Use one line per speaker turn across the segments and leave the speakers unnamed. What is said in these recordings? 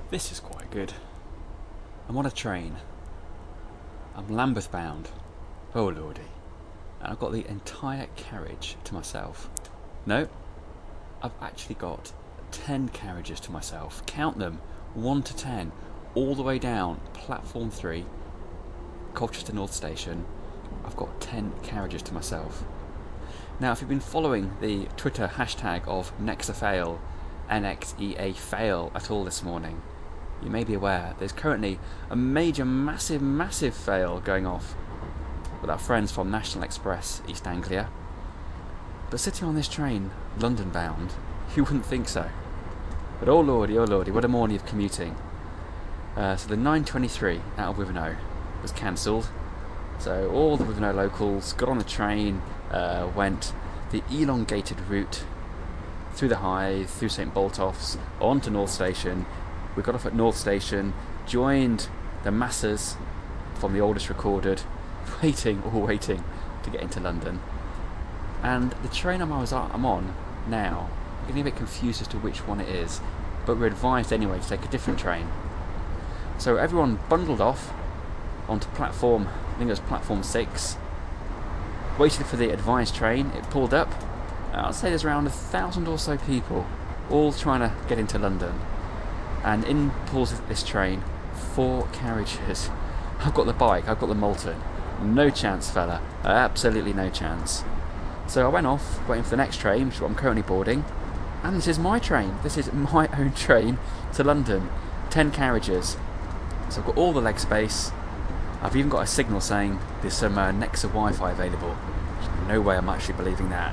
This is quite good. I'm on a train. I'm Lambeth bound. Oh lordy. And I've got the entire carriage to myself. No, I've actually got 10 carriages to myself. Count them, 1 to 10, all the way down platform 3, Colchester North Station. I've got 10 carriages to myself. Now, if you've been following the Twitter hashtag of NexaFail, NXEA fail at all this morning, you may be aware there's currently a major, massive fail going off with our friends from National Express East Anglia. But sitting on this train, London bound, you wouldn't think so. But oh lordy, what a morning of commuting. So the 9:23 out of Wivenhoe was cancelled. So all the Wivenhoe locals got on the train, went the elongated route through the Hythe, through St Boltoffs, on to North Station. We got off at North Station, joined the masses from the oldest recorded, waiting to get into London. And the train I'm on now, I'm getting a bit confused as to which one it is, but we're advised anyway to take a different train. So everyone bundled off onto platform, I think it was platform 6, waited for the advised train. It pulled up. I'd say there's around 1,000 or so people all trying to get into London. And in pulls this train, 4 carriages. I've got the bike, I've got the Molten. No chance, fella. Absolutely no chance. So I went off, waiting for the next train, which is what I'm currently boarding. And this is my train. This is my own train to London. 10 carriages. So I've got all the leg space. I've even got a signal saying there's some Nexa Wi-Fi available. No way I'm actually believing that.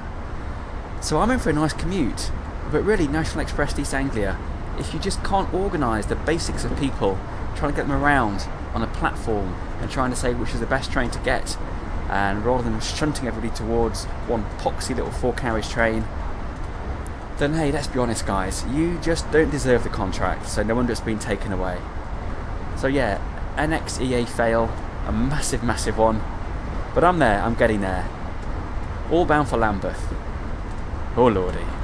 So I'm in for a nice commute. But really, National Express East Anglia, if you just can't organise the basics of people, trying to get them around on a platform and trying to say which is the best train to get, and rather than shunting everybody towards one poxy little 4-carriage train, then hey, let's be honest guys, you just don't deserve the contract, so no wonder it's been taken away. So yeah, NXEA fail, a massive one, but I'm there, I'm getting there. All bound for Lambeth. Oh lordy.